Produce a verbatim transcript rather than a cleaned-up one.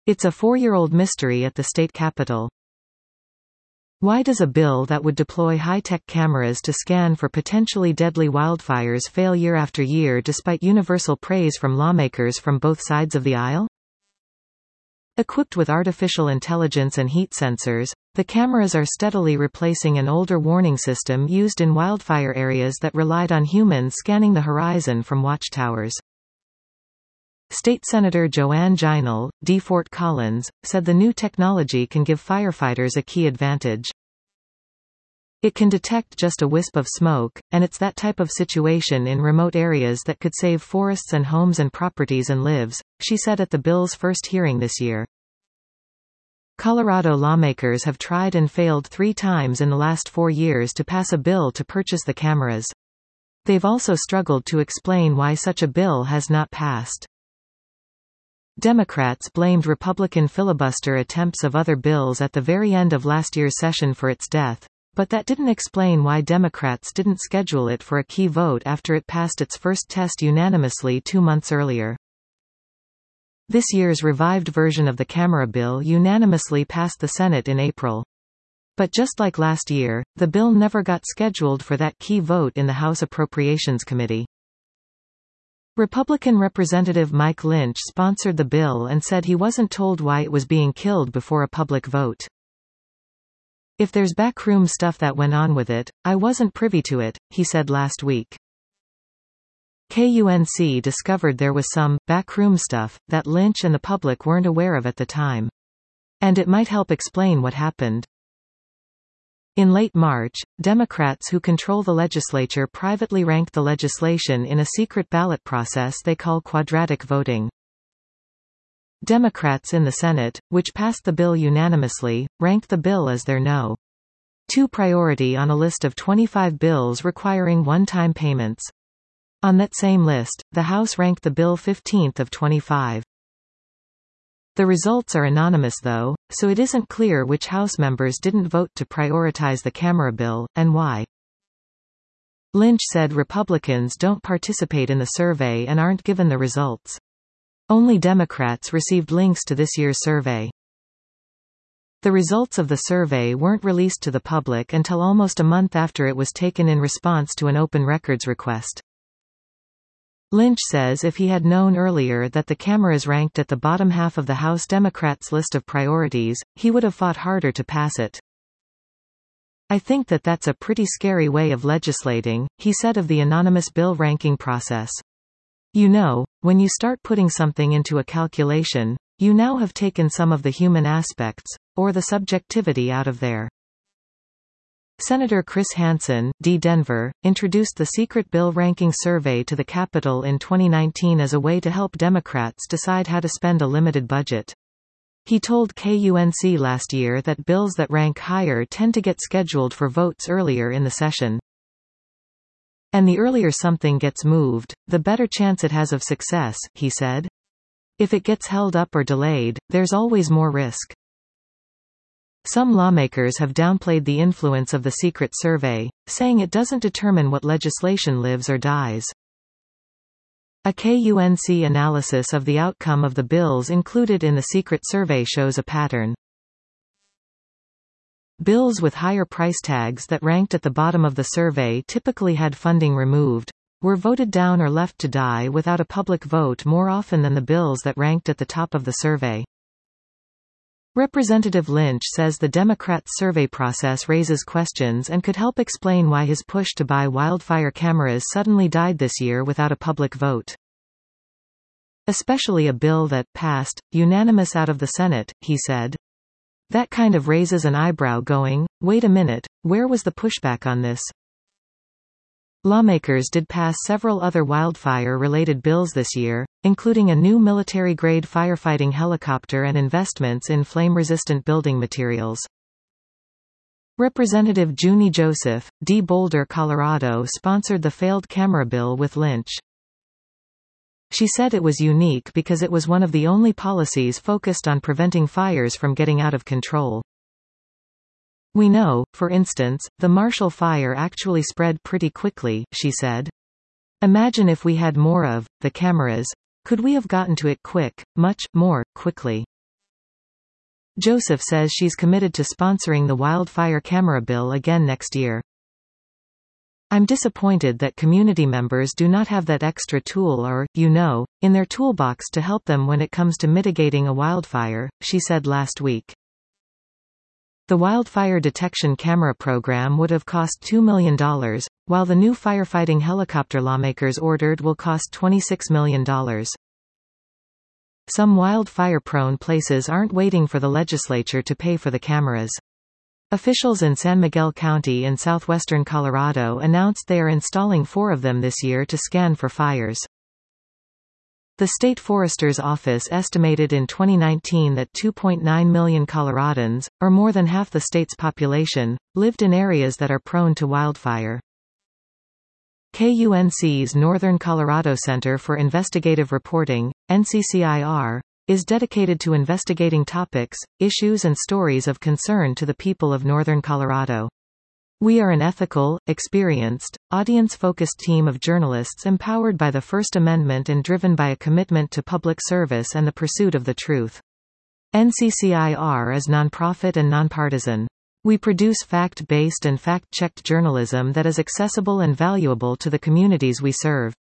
It's a four-year-old mystery at the state capitol. Why does a bill that would deploy high-tech cameras to scan for potentially deadly wildfires fail year after year despite universal praise from lawmakers from both sides of the aisle? Equipped with artificial intelligence and heat sensors, the cameras are steadily replacing an older warning system used in wildfire areas that relied on humans scanning the horizon from watchtowers. State Senator Joanne Ginal, D. Fort Collins, said the new technology can give firefighters a key advantage. It can detect just a wisp of smoke, and it's that type of situation in remote areas that could save forests and homes and properties and lives, she said at the bill's first hearing this year. Colorado lawmakers have tried and failed three times in the last four years to pass a bill to purchase the cameras. They've also struggled to explain why such a bill has not passed. Democrats blamed Republican filibuster attempts of other bills at the very end of last year's session for its death, but that didn't explain why Democrats didn't schedule it for a key vote after it passed its first test unanimously two months earlier. This year's revived version of the camera bill unanimously passed the Senate in April. But just like last year, the bill never got scheduled for that key vote in the House Appropriations Committee. Republican Representative Mike Lynch sponsored the bill and said he wasn't told why it was being killed before a public vote. If there's backroom stuff that went on with it, I wasn't privy to it, he said last week. K U N C discovered there was some backroom stuff that Lynch and the public weren't aware of at the time. And it might help explain what happened. In late March, Democrats who control the legislature privately ranked the legislation in a secret ballot process they call quadratic voting. Democrats in the Senate, which passed the bill unanimously, ranked the bill as their no. two priority on a list of twenty-five bills requiring one-time payments. On that same list, the House ranked the bill fifteenth of twenty-five. The results are anonymous though, so it isn't clear which House members didn't vote to prioritize the camera bill, and why. Lynch said Republicans don't participate in the survey and aren't given the results. Only Democrats received links to this year's survey. The results of the survey weren't released to the public until almost a month after it was taken in response to an open records request. Lynch says if he had known earlier that the cameras ranked at the bottom half of the House Democrats' list of priorities, he would have fought harder to pass it. I think that that's a pretty scary way of legislating, he said of the anonymous bill ranking process. You know, when you start putting something into a calculation, you now have taken some of the human aspects, or the subjectivity out of there. Senator Chris Hansen, D. Denver, introduced the secret bill ranking survey to the Capitol in twenty nineteen as a way to help Democrats decide how to spend a limited budget. He told K U N C last year that bills that rank higher tend to get scheduled for votes earlier in the session. And the earlier something gets moved, the better chance it has of success, he said. If it gets held up or delayed, there's always more risk. Some lawmakers have downplayed the influence of the secret survey, saying it doesn't determine what legislation lives or dies. A K U N C analysis of the outcome of the bills included in the secret survey shows a pattern. Bills with higher price tags that ranked at the bottom of the survey typically had funding removed, were voted down or left to die without a public vote more often than the bills that ranked at the top of the survey. Representative Lynch says the Democrats' survey process raises questions and could help explain why his push to buy wildfire cameras suddenly died this year without a public vote. Especially a bill that passed, unanimous out of the Senate, he said. That kind of raises an eyebrow going, wait a minute, where was the pushback on this? Lawmakers did pass several other wildfire-related bills this year, including a new military-grade firefighting helicopter and investments in flame-resistant building materials. Representative Junie Joseph, D. Boulder, Colorado sponsored the failed camera bill with Lynch. She said it was unique because it was one of the only policies focused on preventing fires from getting out of control. We know, for instance, the Marshall Fire actually spread pretty quickly, she said. Imagine if we had more of the cameras. Could we have gotten to it quick, much more quickly? Joseph says she's committed to sponsoring the wildfire camera bill again next year. I'm disappointed that community members do not have that extra tool or, you know, in their toolbox to help them when it comes to mitigating a wildfire, she said last week. The wildfire detection camera program would have cost two million dollars, while the new firefighting helicopter lawmakers ordered will cost twenty-six million dollars. Some wildfire-prone places aren't waiting for the legislature to pay for the cameras. Officials in San Miguel County in southwestern Colorado announced they are installing four of them this year to scan for fires. The State Forester's Office estimated in twenty nineteen that two point nine million Coloradans, or more than half the state's population, lived in areas that are prone to wildfire. K U N C's Northern Colorado Center for Investigative Reporting, N C C I R, is dedicated to investigating topics, issues and stories of concern to the people of Northern Colorado. We are an ethical, experienced, audience-focused team of journalists empowered by the First Amendment and driven by a commitment to public service and the pursuit of the truth. N C C I R is nonprofit and nonpartisan. We produce fact-based and fact-checked journalism that is accessible and valuable to the communities we serve.